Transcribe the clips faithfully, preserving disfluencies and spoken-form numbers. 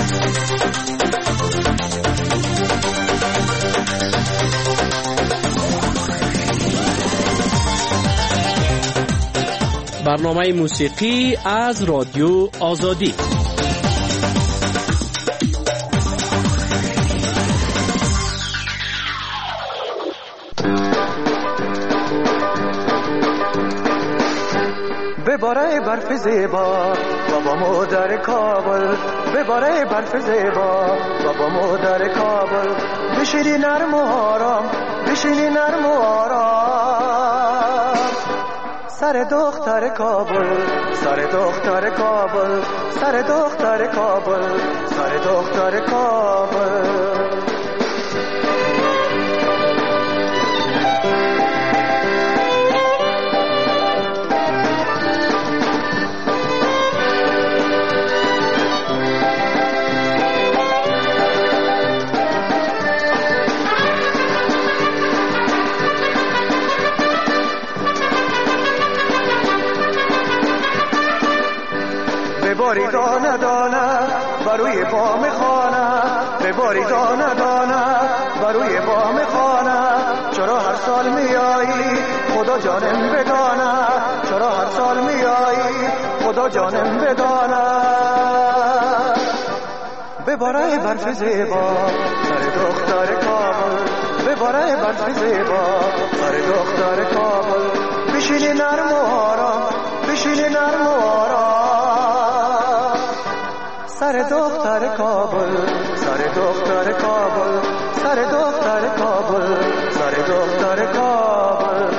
برنامه موسیقی از رادیو آزادی. بباره برف زیبا بابا مادر کابل، بباره برف زیبا بابا مادر کابل، بشینی نرم و آرام، بشینی نرم و آرام، سر دختر کابل، سر دختر کابل، سر دختر کابل، سر دختر کابل. بباری دانه دانه بروی بام خانه، بباری دانه دانه بروی بام خانه، چرا هر سال میایی خدا جانم بدانه، چرا هر سال میایی خدا جانم بدانه. بباره برف زیبا سر دختر کابل، بباره برف زیبا سر دختر کابل، بشینی نرم و آرام، بشینی نرم و آرام، سر دختر کابل، سر دختر کابل، سر دختر کابل، سر دختر کابل.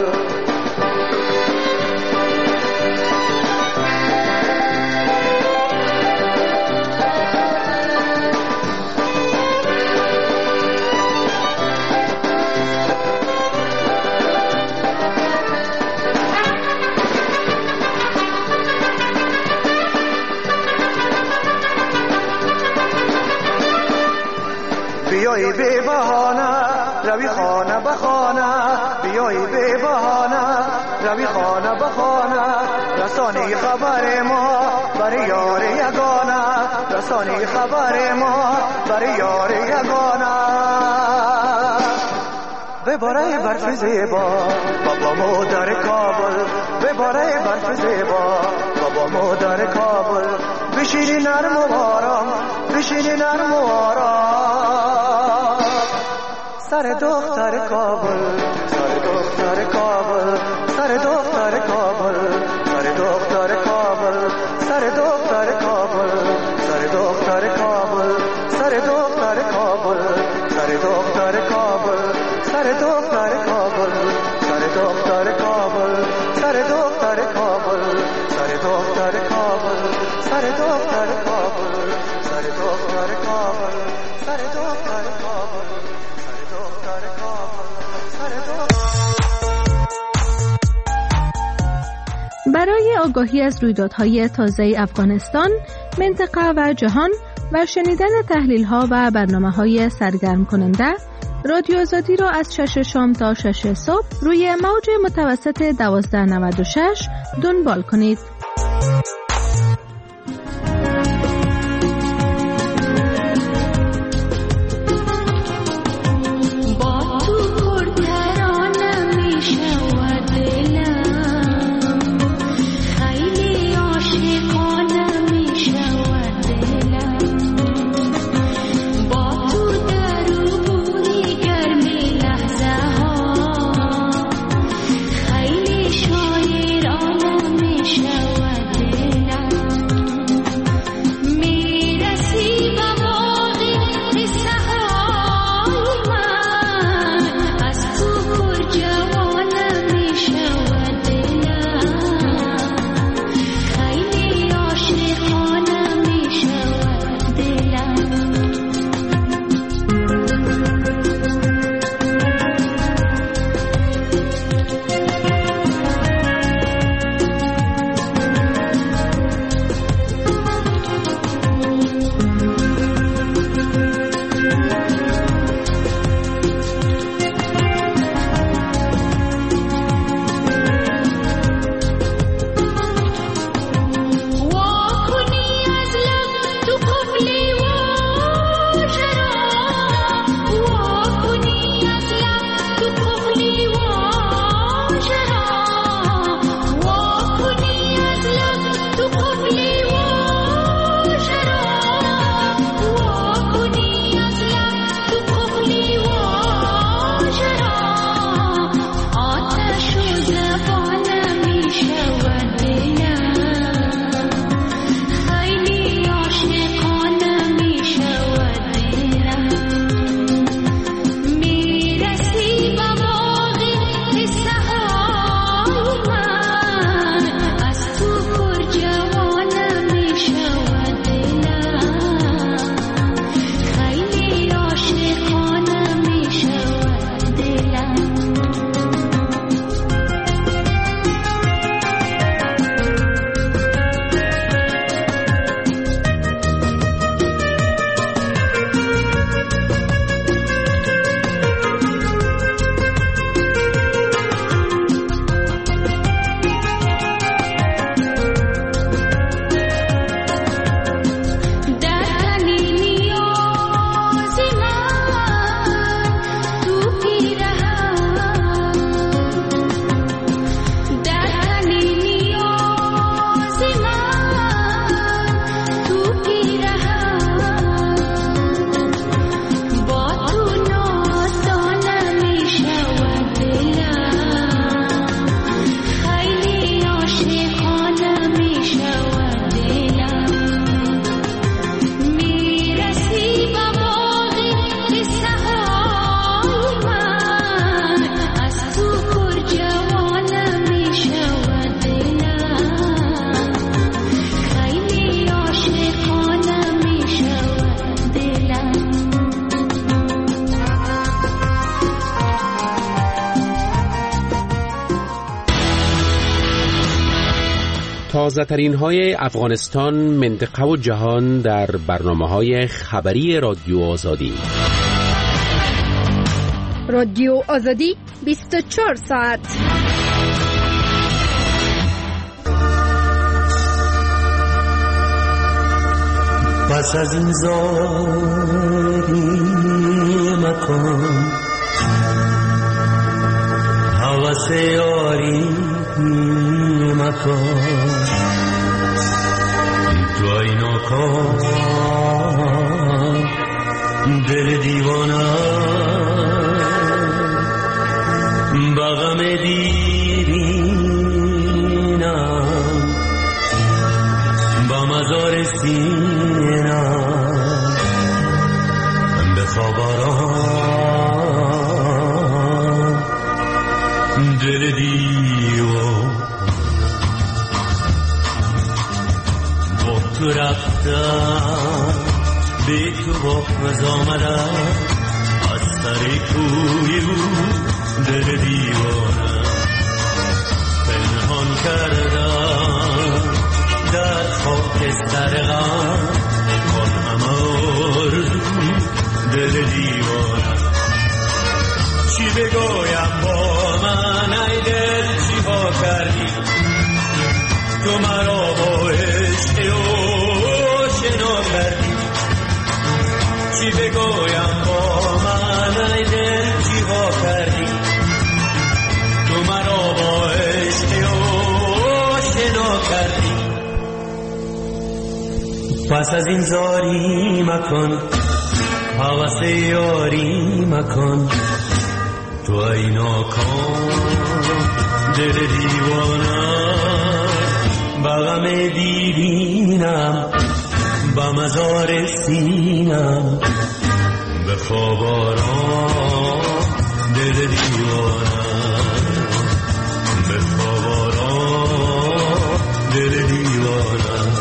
بیایی به بهانه روی خانه به خانه، بیایی به بهانه روی خانه به خانه، رسانی خبر ما برای یار یگانه، رسانی خبر ما برای یار یگانه. بباره برف زیبا بابا مادر کابل، بباره برف زیبا بابا مادر کابل، بشینی نرم و آرام، بشینی نرم و آرام، سر دختر کابل، سر دختر کابل، سر دختر کابل، سر دختر کابل، سر دختر کابل، سر دختر کابل، سر دختر کابل، سر دختر کابل، سر دختر کابل، سر دختر کابل، سر دختر کابل، سر دختر کابل، سر دختر کابل، سر دختر کابل، سر دختر کابل. برای آگاهی از رویدادهای تازه افغانستان، منطقه و جهان و شنیدن تحلیل‌ها و برنامه‌های سرگرم کننده، رادیو آزادی را از شش شام تا شش صبح روی موج متوسط دوازده نود و شش دنبال کنید. شاعرانه می شود تازه ترین های افغانستان، منطقه و جهان در برنامه های خبری رادیو آزادی. رادیو آزادی بیست و چهار ساعت. پس از این زاری مکن، حوث یاری مکن، تو اینا کن دل دیوانه بغم دیرینم با مزار سینم به خبران دل دیوان با تو رفتم به تو باز آمدم از سر کوی دل دیوانم پنهان کردم در خاکستر غم آن همه آرزو دل دیوانم. چی بگویم با من ای دل چی ها کردی تو مرا با عشق او شنا کردی. چی بگویم با من ای دل چی ها کردی تو مرا با عشق او شنا کردی. پس از این زاری مکن، حوث یاری مکن، تو ای ناکام دل دیوانم بغم دیرینم با مزار سینم به خواب آرام دل دیوانم به خواب آرام دل دیوانم.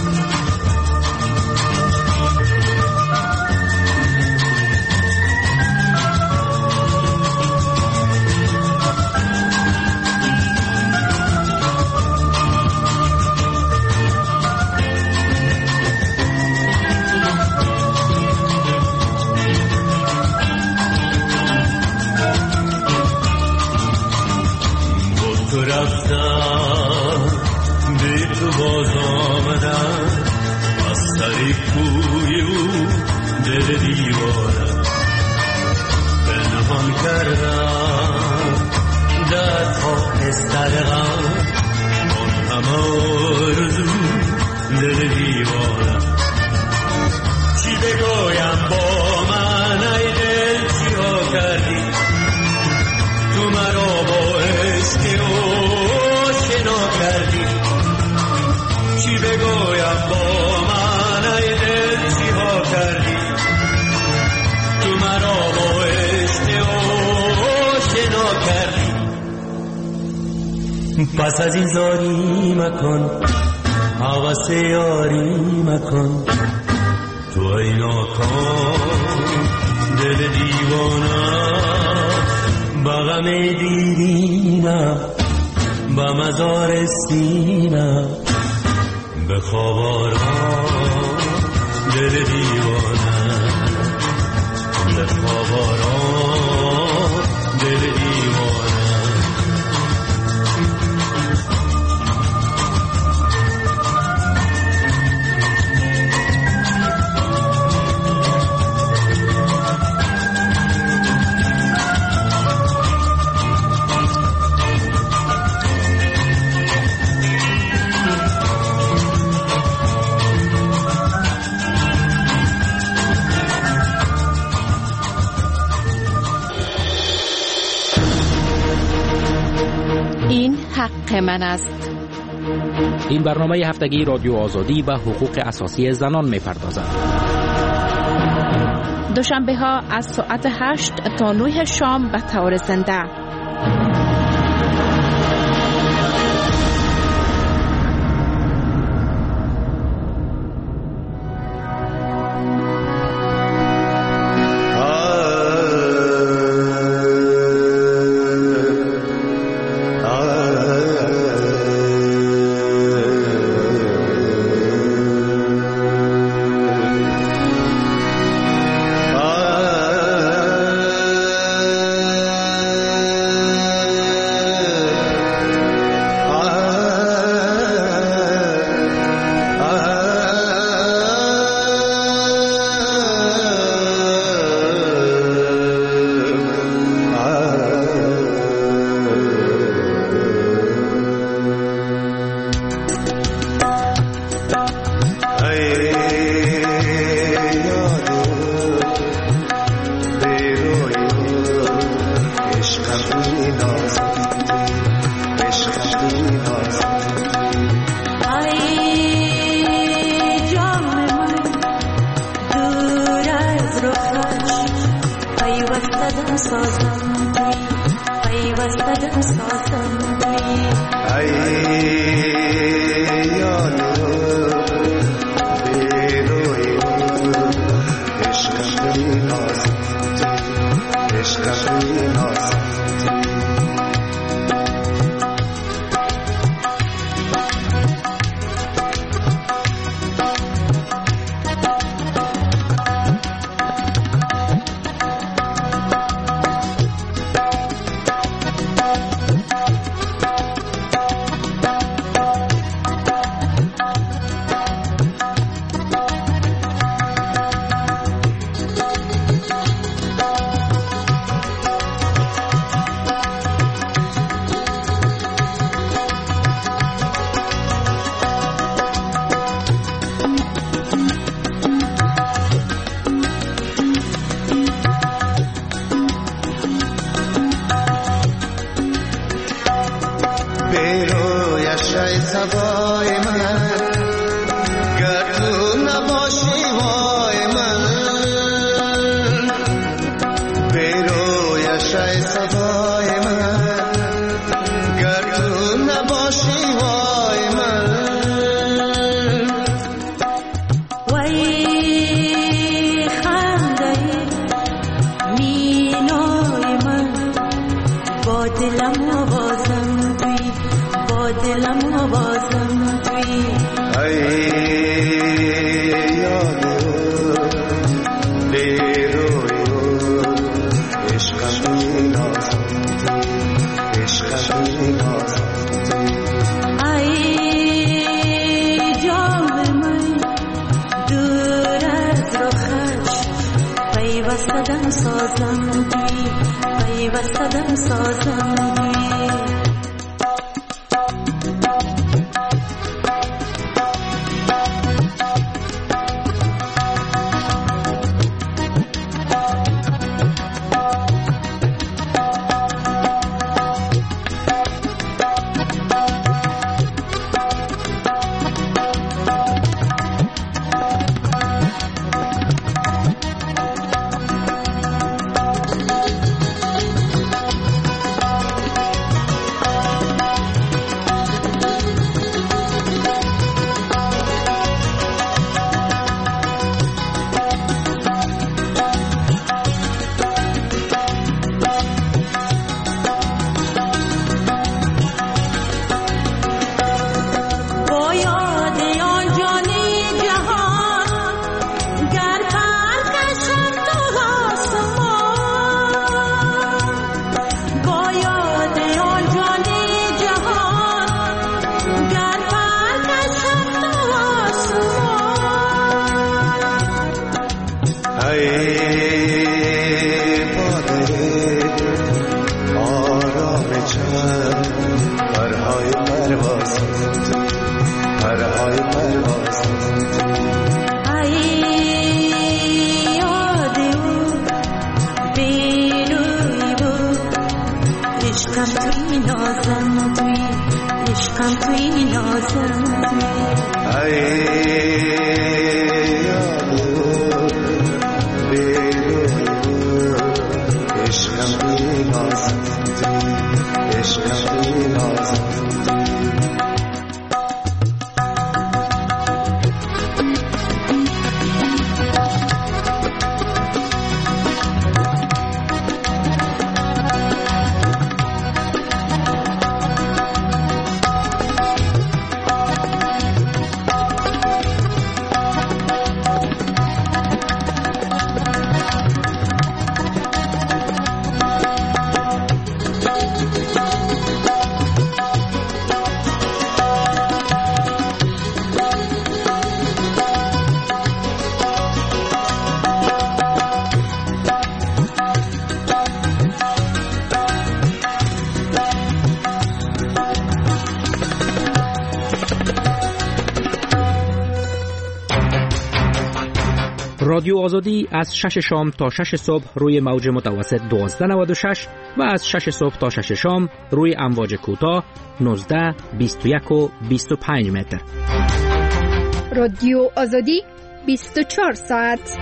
پس از این زاری مکن، حوث یاری مکن، تو ای ناکام دل دیوانم بغم دیرینم با مزار سینم به خواب آرام دل دیوانم به خواب آرام دل دیوانم. حق من است. این برنامه هفتگی رادیو آزادی به حقوق اساسی زنان می‌پردازد. دوشنبه ها از ساعت هشت تا نه شام به طور زنده. رادیو آزادی از شش شام تا شش صبح روی موج متوسط دوازده نود و شش و از شش صبح تا شش شام روی امواج کوتاه نوزده، بیست و یک و بیست و پنج متر. رادیو آزادی بیست و چهار ساعت.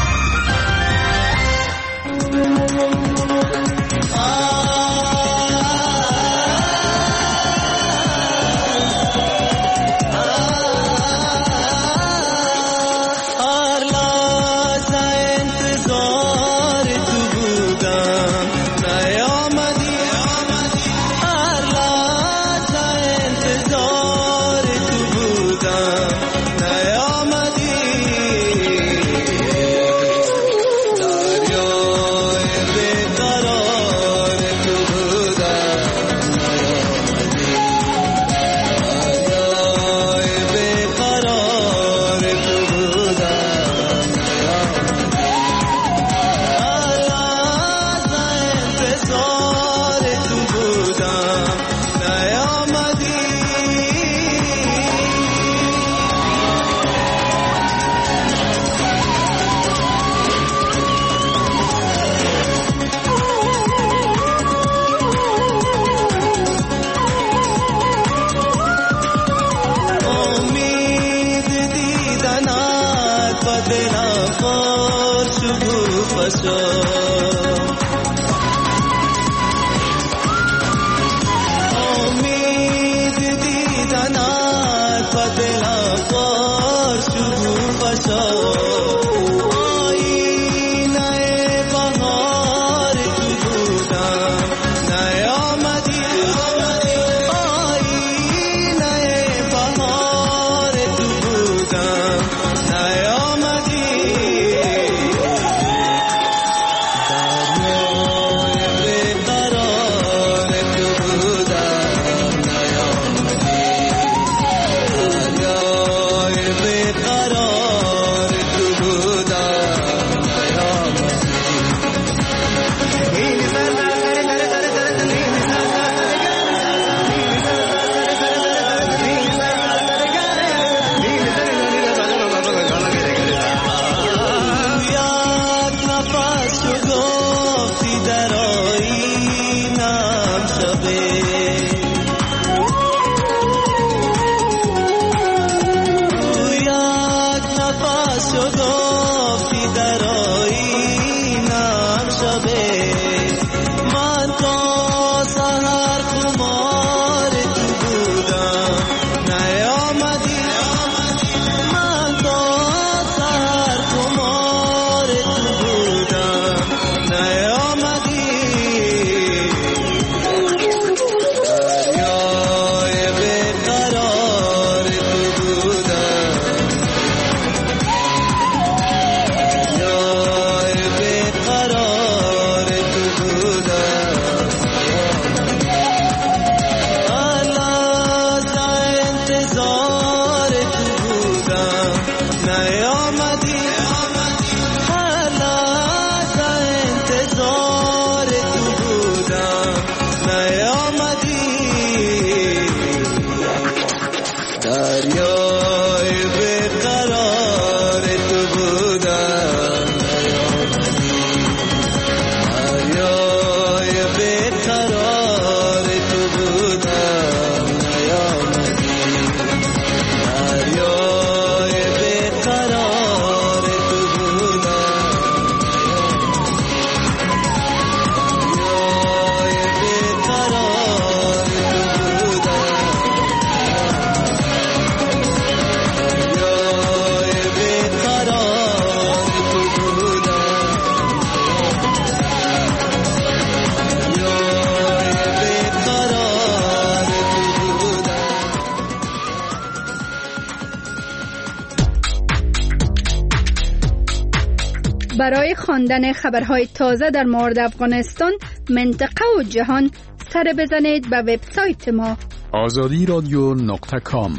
برای خواندن خبرهای تازه در مورد افغانستان، منطقه و جهان سر بزنید به وبسایت ما آزادی رادیو نقطه کام.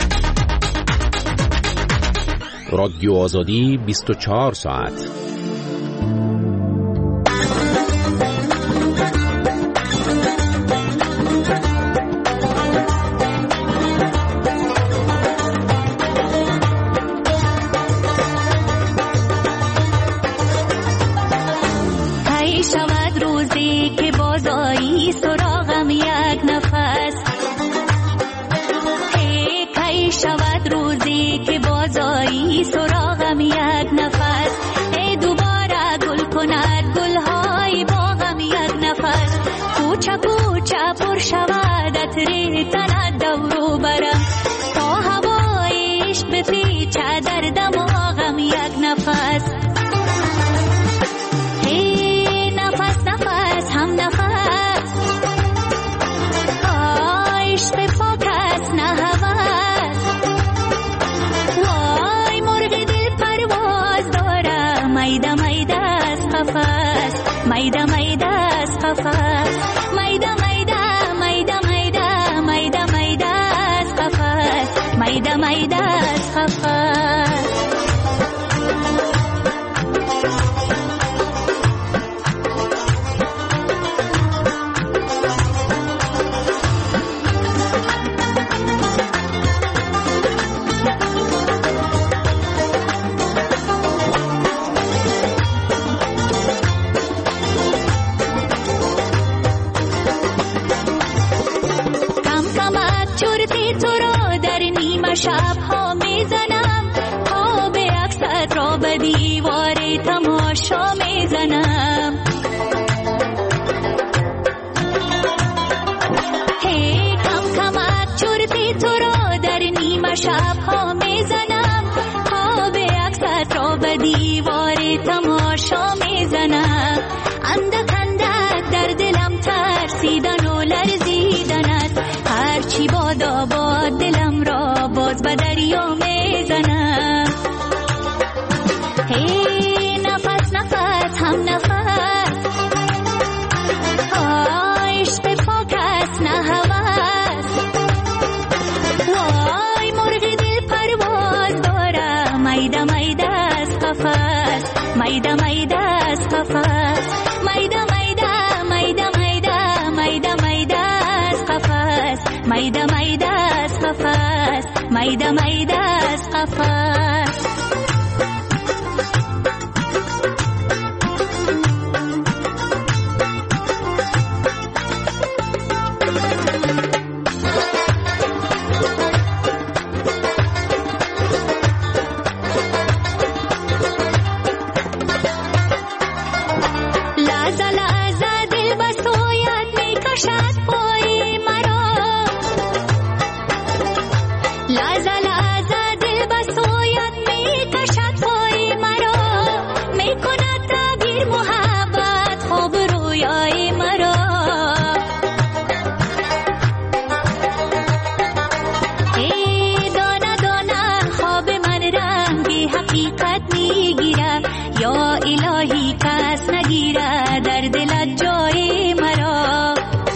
رادیو آزادی بیست و چهار ساعت. کند گلهای باغم یک نفس، کوچه کوچه پر شود عطر تند دورو برم، تا هوای عشق بپیچه در دماغم یک نفس. هی نفس نفس هم نفس، عشق پاک است نه هوس، وای مرغ دل پرواز داره، میده میده از قفس، میده میده از قفس، میده میده میده میده میده میده از قفس، میده میده از قفس. شبها میزنم، خواب عکست را به دیوار تماشا میزنم، هی کم کمک چرتی تو را در نیمه شبها میزنم، خواب عکست را به دیوار تماشا میزنم، اندک اندک در دلم ترسیدن و لرزیدن است، هرچی بادا باد دلم را باز به دریا میزنم. هی نفس نفس هم نفس، عشق پاک است نه هوس، وای مرغ دل پرواز داره، میده میده از قفس، میده میده از قفس، میده میده میده میده میده میده از قفس، میده میده از قفس، میده میده از قفس. لحظه لحظه دل به سویت میکشد پای مرا، لحظه لحظه دل به سویت میکشد پای مرا، میکند تعبیر محبت خواب رویای مرا، ای دانه دانه خواب من رنگی حقیقت میگیره، یا الهی کس نگیره در دلت جای مرا،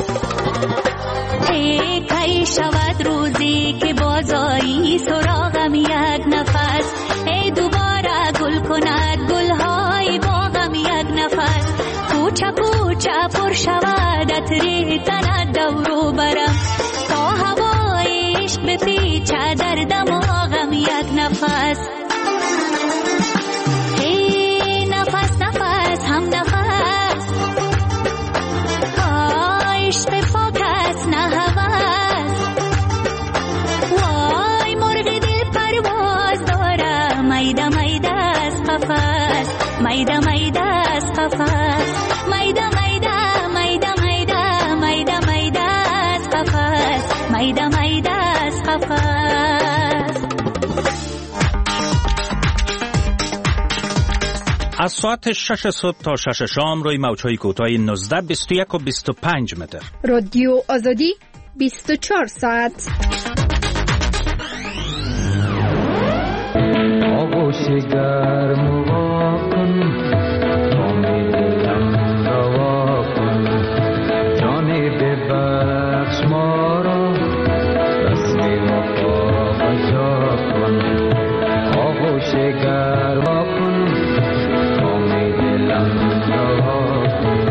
ای کی شود روزی که بازایی سراغم یک نفس، ای دوباره گل کند گلهای باغم یک نفس، کوچه کوچه پر شود عطر تند دورو برم، تا هوای عشق بپیچه در دماغم یک نفس. هی نفس نفس هم نفس، عشق پاک است نه هوس، وای مرغ دل پرواز داره، میده میده از قفس، میده میده از قفس، میده میده میده میده میده میده از قفس، میده میده از قفس. از ساعت شش صبح تا شش شام روی موج‌های کوتاه نوزده، بیست و یک و بیست و پنج متر. رادیو آزادی بیست و چهار ساعت. آغوش گرم و واکن، امید دلم روا کن، جانی ببخش ما را، رسمی وفا بجا کن، آغوش گرم واکن، امید دلم روا کن.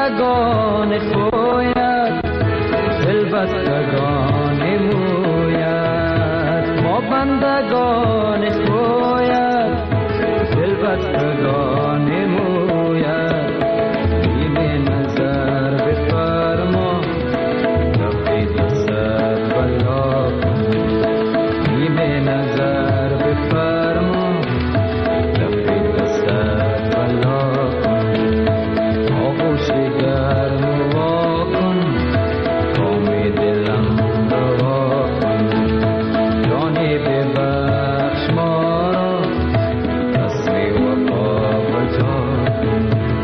بندگان پویت دل بستگان مویت ما بندگان پویت دل بستگان مویت نیمه نظر بفرما تفید سر بلا کن نیمه نظر بفرما تفید سر بلا کن آغوش گرم وا کن کام دلم روا کن جانی ببخش ما را رسم وفا بجا کن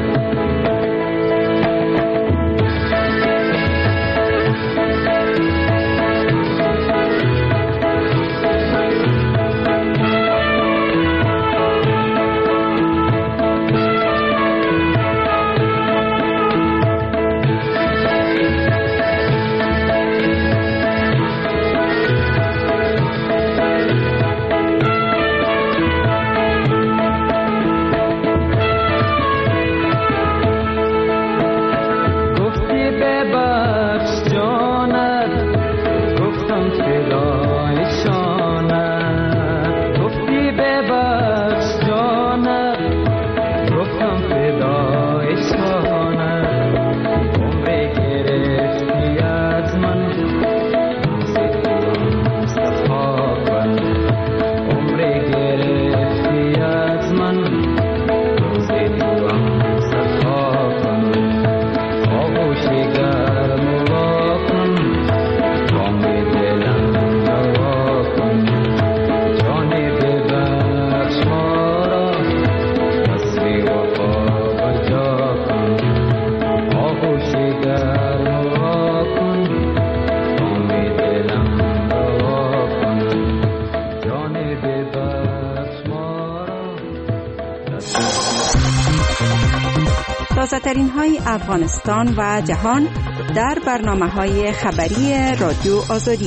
گفتی ببخش جانت گفتم فدای شانت گفتی ببخش جانت گفتم فدای شانت عمری گرفتی از من روز توام صفا کن عمری گرفتی از من روز توام صفا کن آغوش گرم وا کن کام دلم روا کن جان ببخش ما را رسم وفا بجا کن آغوش گرم وا کن کام دلم روا کن جان ببخش ما را تازه‌ترین های افغانستان و جهان در برنامه‌های خبری رادیو آزادی.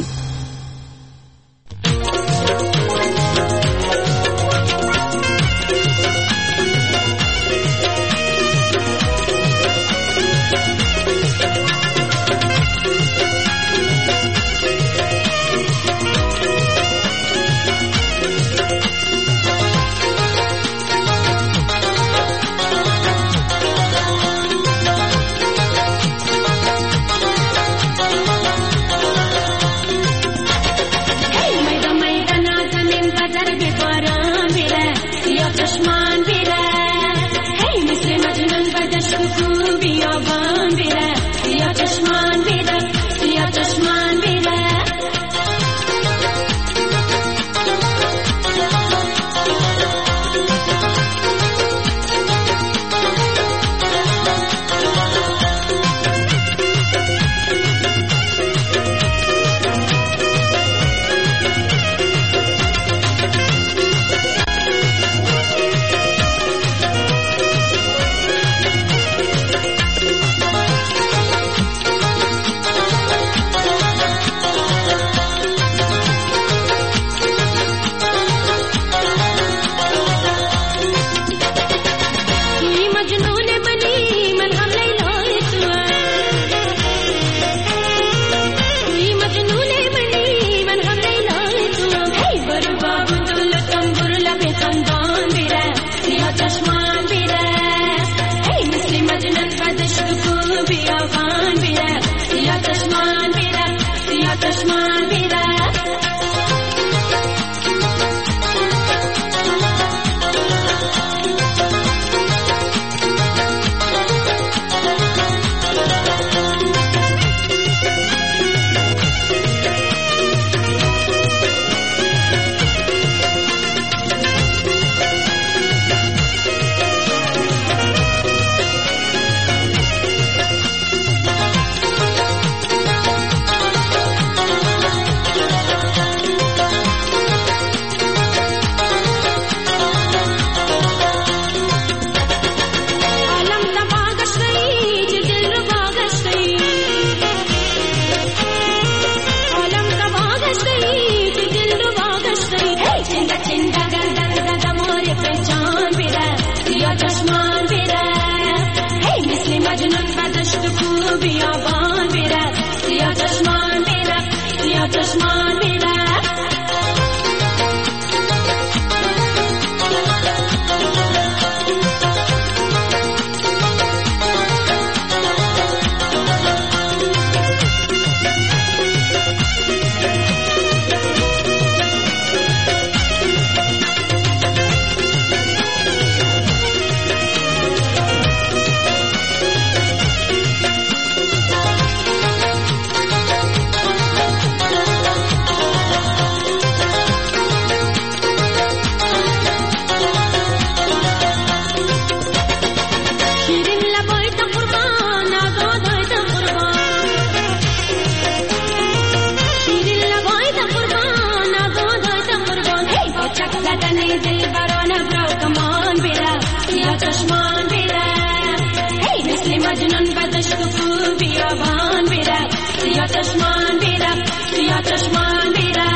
سیاه چشمان بیره هی مثل مجنون بدشت و کو بیابان بیره سیاه چشمان بیره سیاه چشمان بیره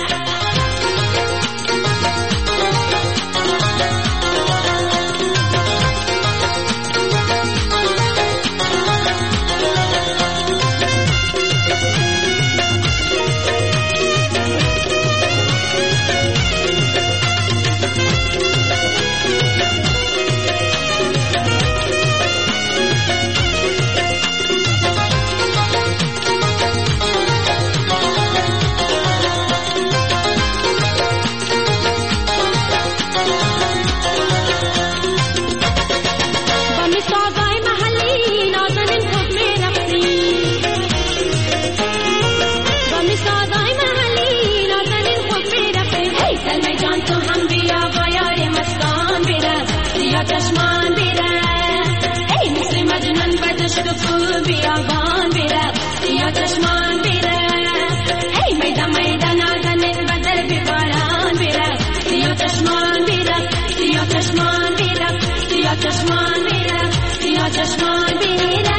چشمان بیره ای مثل مجنون بدشت و کو بیابان بیره سیاه چشمان بیره ای میدان میدان آزنین بدر بیباران بیره سیاه چشمان بیره سیاه چشمان بیره سیاه چشمان بیره سیاه چشمان بیره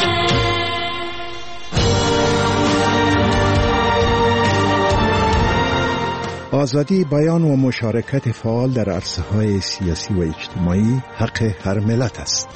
آزادی بیان و مشارکت فعال در عرصه‌های سیاسی و اجتماعی حق هر ملت است.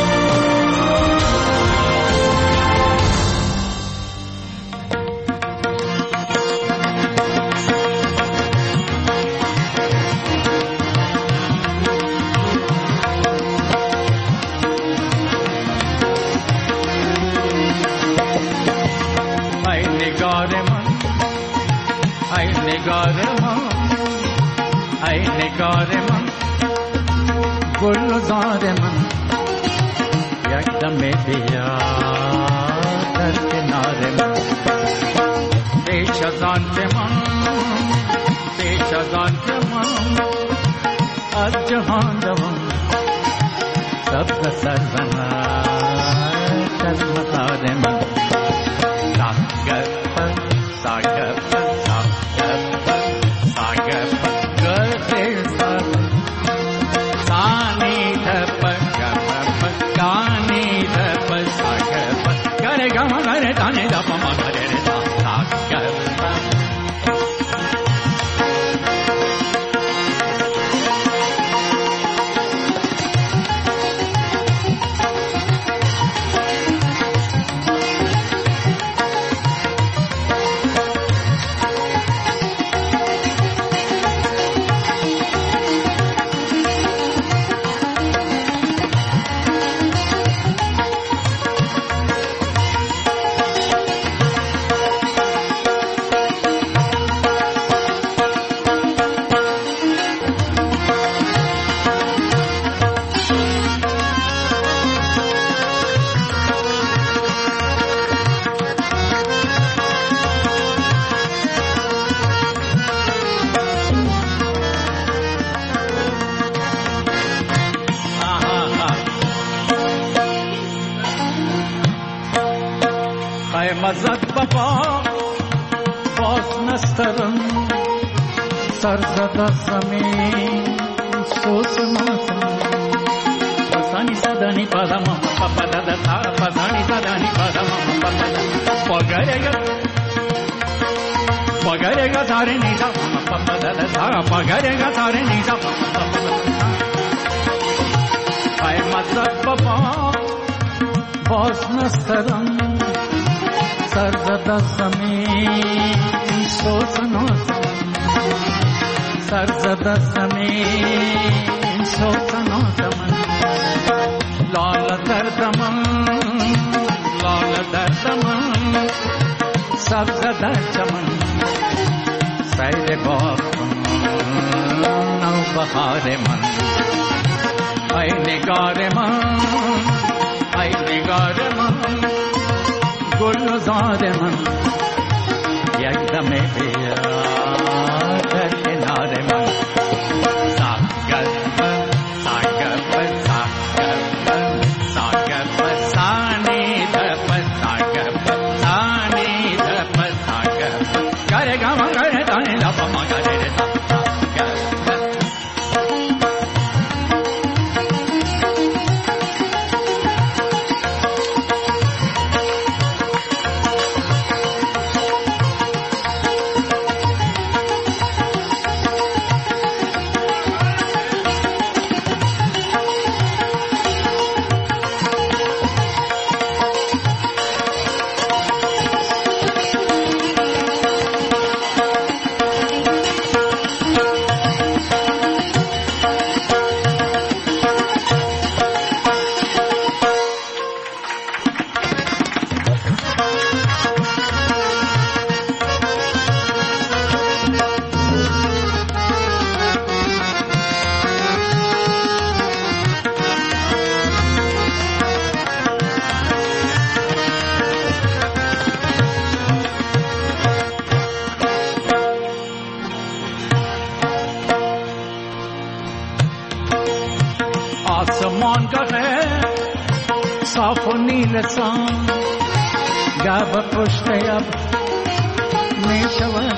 گلزار من یک دم بیا در کنار من پیش از آن که من پیش از آن که من از جهان روم سب سر بنر از مطار من ساگر پر ساگر پر ساگر پر ساگر پر گرده سر Sani dhapa gama gani dhapa sagapa gare gama gare tani dhapa ma gare re sa sagapa مزد بابا باز نسترم سرزده زمین سوز ماتم پسانی زدانی پادم پاپا دادا تا پسانی زدانی پادم پاپا دادا پاگرگا پاگرگا ساره نیزا پاپا دادا تا پاگرگا ساره نیزا پاپا دادا ای مزد بابا باز نسترم سرزده زمین سوزناز سرزده زمین سوزناز من لال درد من لال درد من سبز در چمن سیر باغ نو بهار من ای نگار من ای نگار من گلزار من یک دم بیا در کنار من ساگر پر ساگر پر ساگر پر ساگر پر سانی در پر ساگر پر سانی در پر ساگر پر گره گما گره دانی لپا ما گره ساگر پر آسمان گه صاف و نیلسان گه پشت اب می شود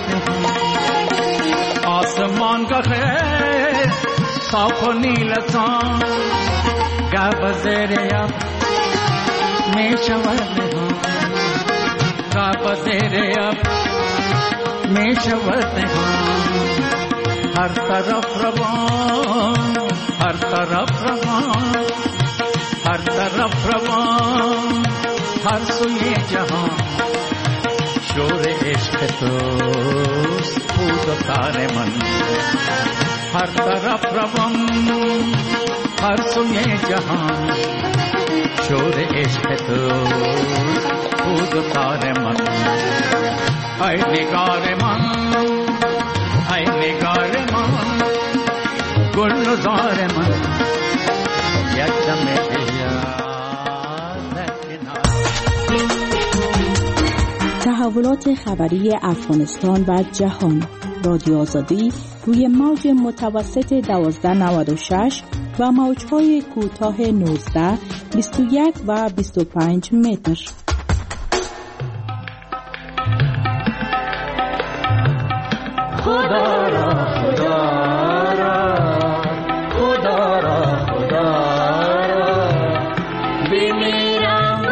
آسمان گه صاف و نیلسان گه زیر اب می شود گه زیر اب می شود ہر طرف روان ہر طرف روان ہر طرف روان ہر سوئے جہاں شور عشق توست خود و تار من ہر طرف روان ہر سوئے جہاں شور عشق توست خود و تار من اے نگار من اے نگار من گلزار من یک دم تحولات خبری افغانستان و جهان. رادیو آزادی روی موج متوسط دوازده نود و شش و موج‌های کوتاه نوزده، بیست و یک و بیست و پنج متر. خدا را خدا را خدا را خدا را بمیرم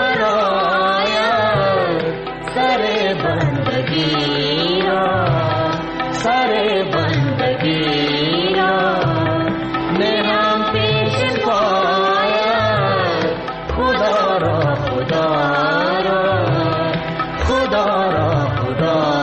برایت سر بندگی را سر بندگی را میرم پیش پایت خدا را خدا را خدا را خدا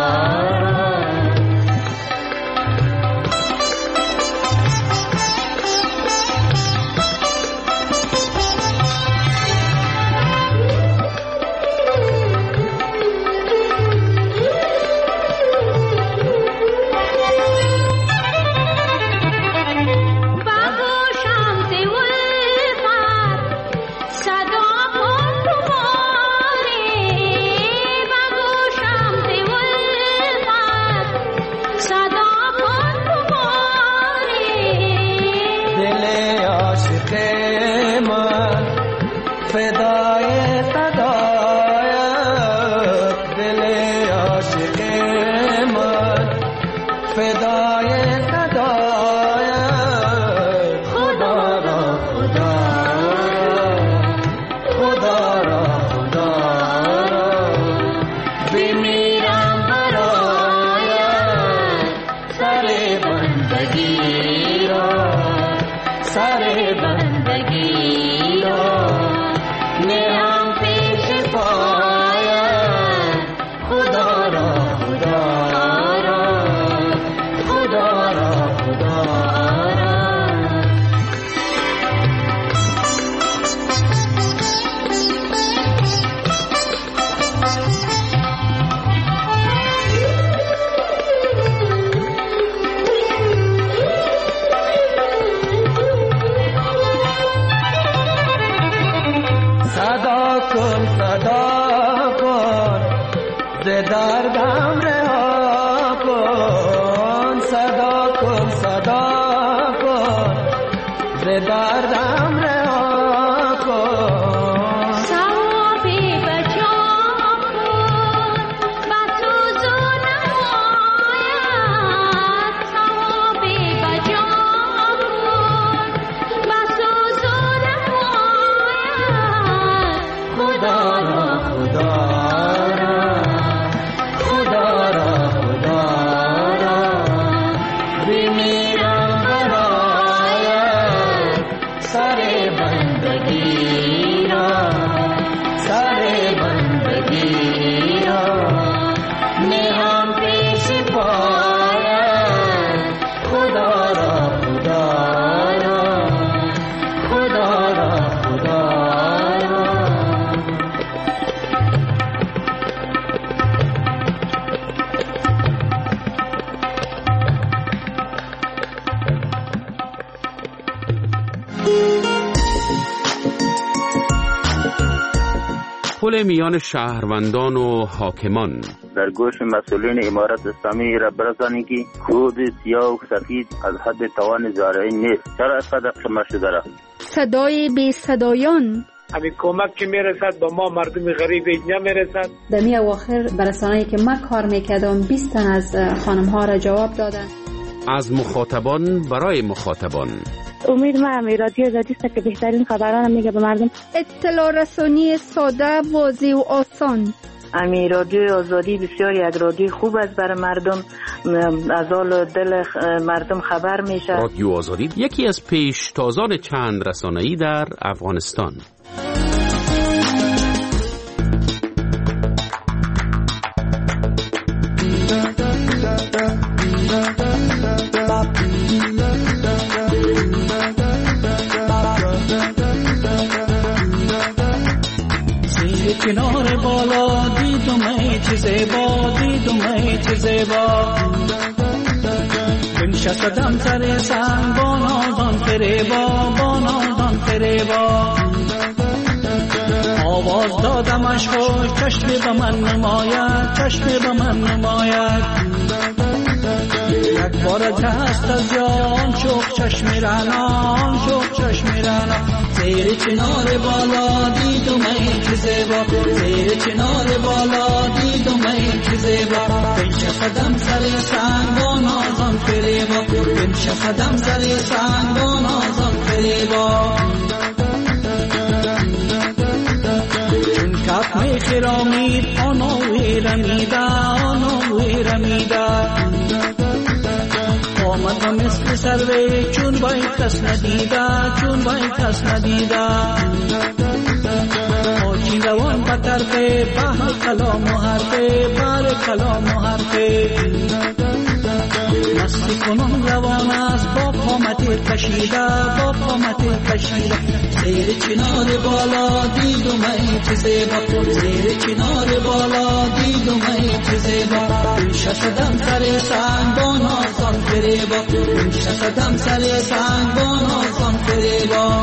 پل میان شهروندان و حاکمان. در گوش مسئولین امارت اسلامی را برسانید که کود سیاه و سفید از حد توان زارعین نیست. چرا اینقدر شما شده را؟ صدای بی صدایان. همین کمک که میرسد با ما مردم غریب اینجا میرسد. در می اواخر برسانه‌ای که ما کار میکردم بیست تن از خانم ها را جواب دادن. از مخاطبان برای مخاطبان. امید ما همی رادیو آزادی است که بهترین خبران میگه به مردم. اطلاع رسانی ساده، واضح و آسان. امی رادیو آزادی بسیار یک رادیو خوب است برای مردم، از حال دل مردم خبر میشه. رادیو آزادی یکی از پیشتازان چند رسانه‌ای در افغانستان. کنار بالا دیدم ای چه زیبا، دیدم ای چه زیبا، بنشستم سر سنگ با نازان فریبا، با نازان فریبا، آواز دادمش خوش چشم به من نماید، چشم به من نماید، یک بار دست از جان شوق چشم رنان، شوق چشم رنان، زیر چنار بالا دیدم ای چه زیبا، زیر چنار بالا دیدم ای چه زیبا، بنشستم سر سنگ با نازان فریبا، بنشستم سر سنگ با نازان فریبا، چون کف می خرامید آنوی رمیده، آنوی رمیده، آمدم مثل سروی چون باید کس ندیده، چون باید کس ندیده، آچین روان پتر به بحر کلام و حرفه، بحر کلام و حرفه، مستی کنون روان است با قامت کشیده، با قامت کشیده، زیر چنار بالا دیدم ای چه زیبا، زیر چنار بالا دیدم ای چه زیبا، بنشستم سر سنگ با نازان فریبا، بنشستم سر سنگ با نازان فریبا،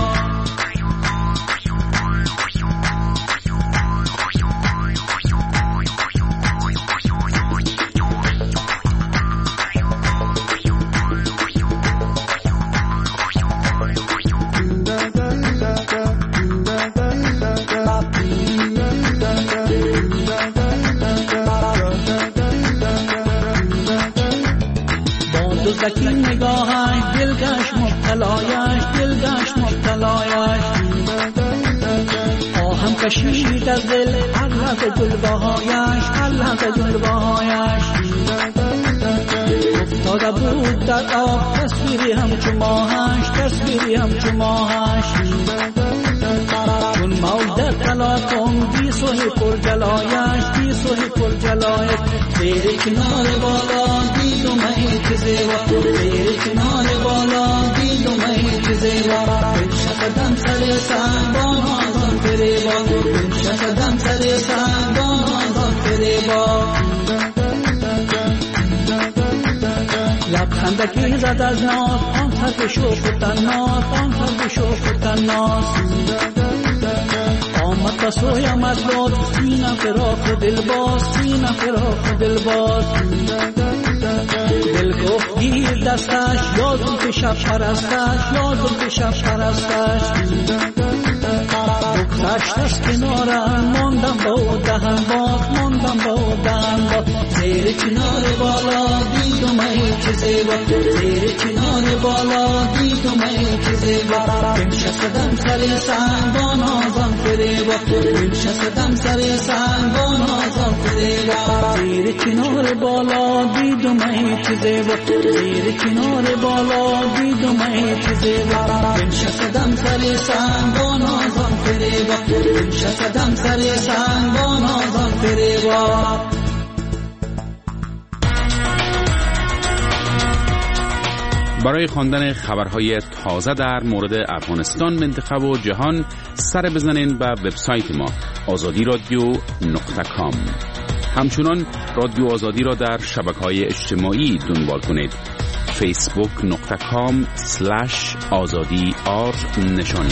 زکی نگاهش دلگش مبتلایش، دلگش مبتلایش، آهم کشید از دل هر لحظه جلوهایش، هر لحظه جلوهایش، افتاده بود در آب تصویری همچو ماهش، تصویری همچو ماهش، چون موج در تلاطم بی سوی پر جلایش، بی سوی پر جلایش، زیر کنار بالا دیدم ای چه زیبا، زیر کنار بالا دیدم ای چه زیبا، بنشستم سر سنگ با نازان فریبا، بنشستم سر سنگ با نازان فریبا، لبخندکی زد از ناز آن سر شوق و تناز، آن سر شوق و تناز، آمد بسویم از لطف سینه فراق و دلباز، سینه فراق و دلباز، دل گفت گیر دستش یا زلف شب پرستش، یا زلف شب پرستش، بگذشت از کنارم ماندم با او دهن باز، ماندم با او دهن باز، زیر کنار بالا دیدم ای چه زیبا، زیر کنار بالا دیدم ای چه زیبا، بنشستم سر سنگ با نازان فریبا، بنشستم سر سنگ با نازان فریبا، زیر کنار بالا دیدم ای چه زیبا، زیر کنار بالا دیدم ای چه زیبا، بنشستم سر سنگ با نازان فریبا، بنشستم سر سنگ با نازان فریبا. برای خواندن خبرهای تازه در مورد افغانستان، منطقه و جهان سر بزنین به وبسایت ما آزادی رادیو نقطه کام. همچنان رادیو آزادی را در شبکه‌های اجتماعی دنبال کنید. فیسبوک نقطه کام سلش آزادی آر نشانی.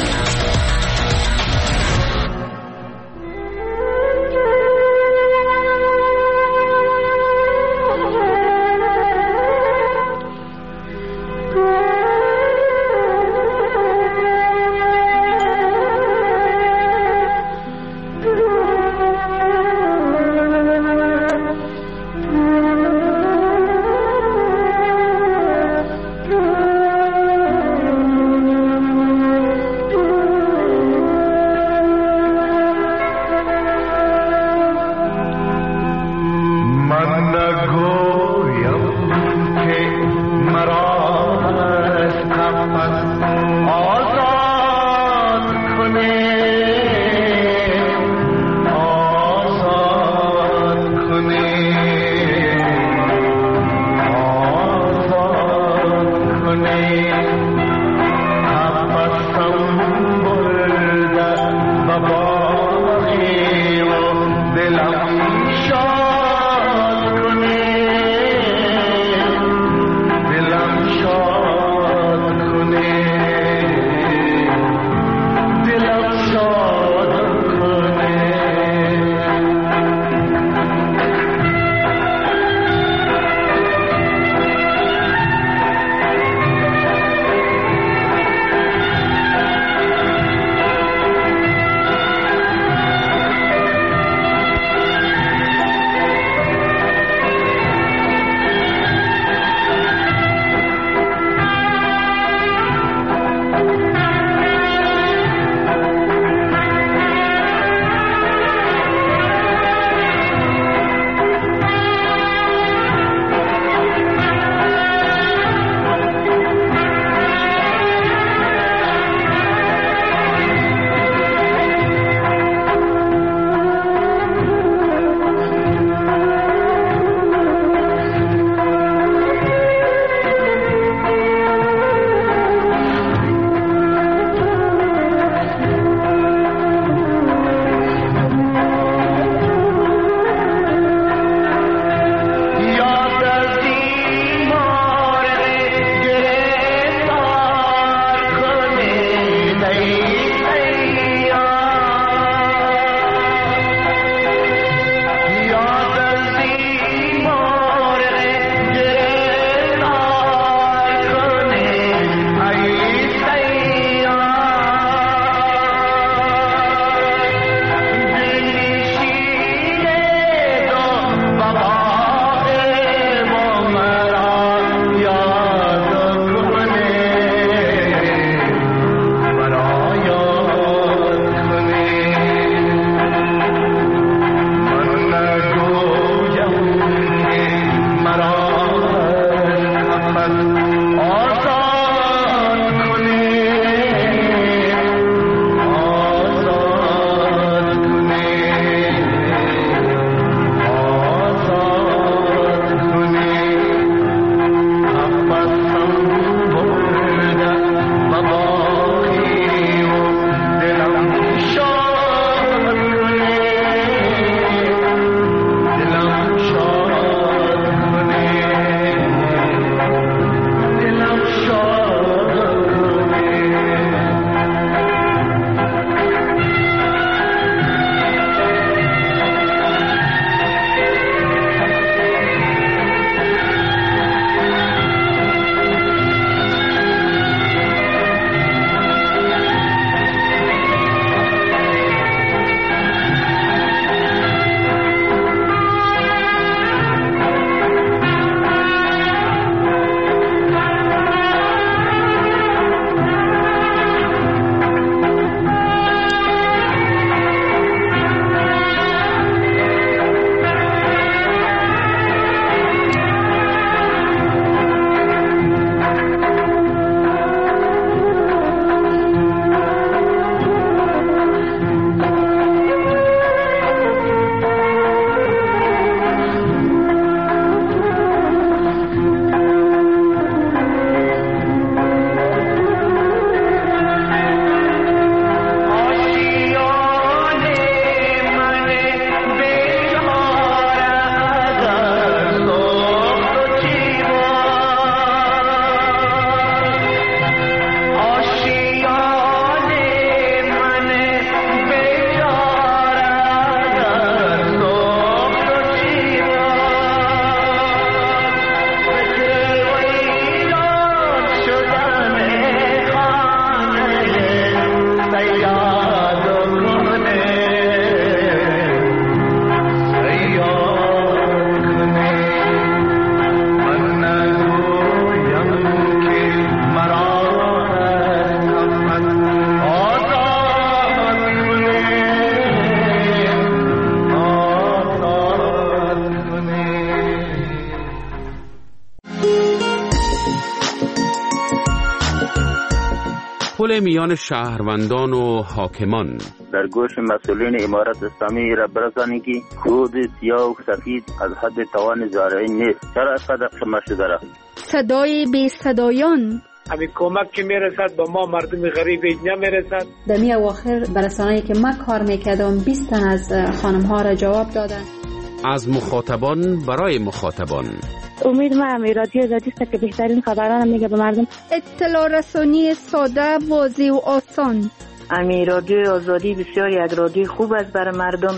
پل میان شهروندان و حاکمان. در گوش مسئولین امارت اسلامی را برسانی که کود سیاه و سفید از حد توان زارعین نیست. چرا اینقدر خمه شده رفت؟ صدای بی صدایان. همین کمک که میرسد با ما مردم غریب نمیرسد. در می اواخر برسانه‌ای که من کار میکردم بیست تن از خانم ها را جواب دادن. از مخاطبان برای مخاطبان. امید ما رادیو آزادی است که بهترین خبران میگه به مردم. اطلاع رسانی ساده، واضح و آسان. امی رادیو آزادی بسیار یک رادیو خوب است برای مردم،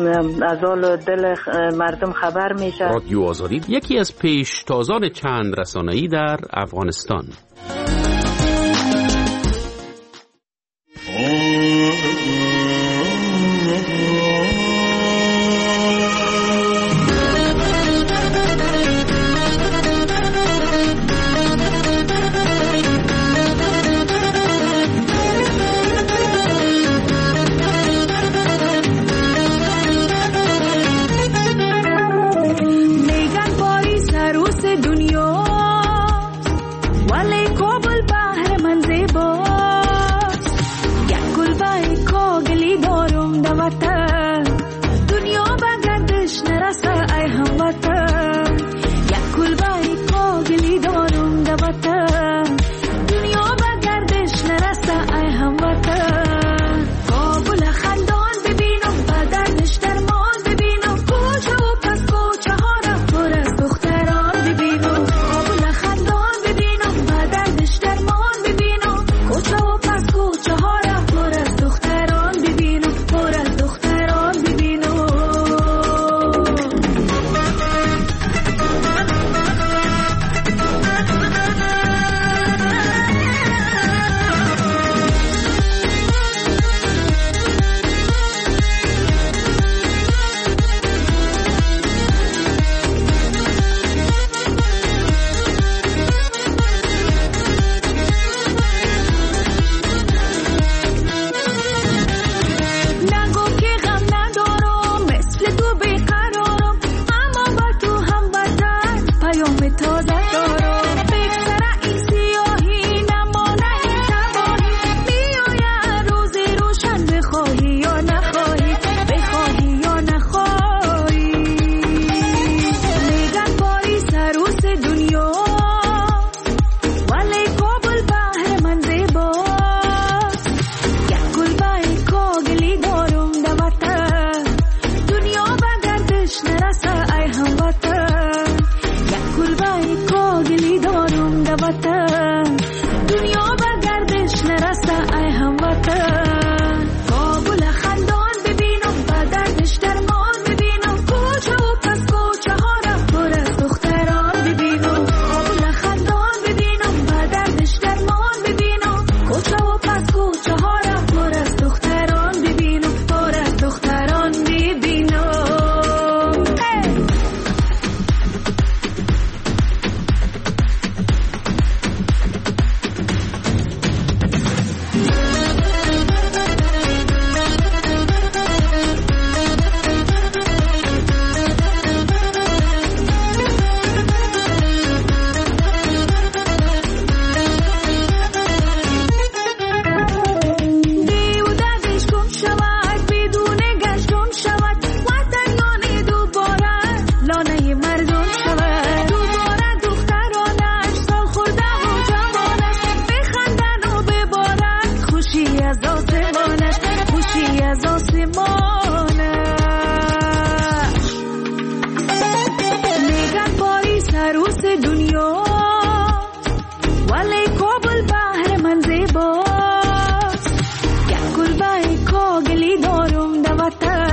از حال دل مردم خبر میشه. رادیو آزادی یکی از پیشتازان چند رسانه‌ای در افغانستان. Kogli dorum davata